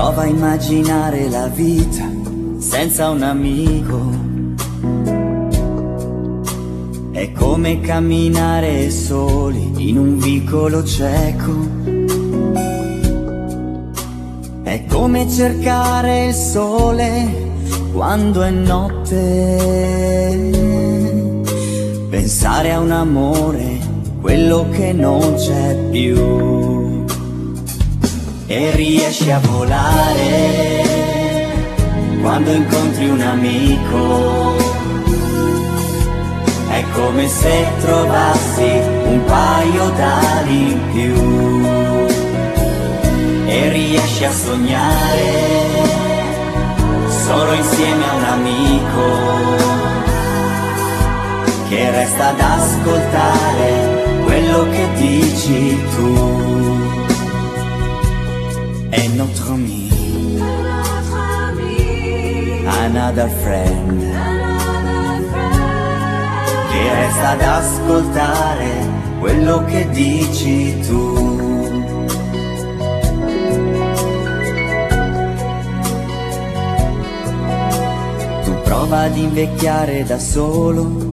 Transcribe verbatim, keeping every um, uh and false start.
Prova a immaginare la vita senza un amico. È come camminare soli in un vicolo cieco. È come cercare il sole quando è notte. Pensare a un amore, quello che non c'è più. E riesci a volare quando incontri un amico. È come se trovassi un paio d'ali in più. E riesci a sognare solo insieme a un amico che resta ad ascoltare quello che dici tu. È notre ami, another friend, che resta ad ascoltare quello che dici tu. Tu prova ad invecchiare da solo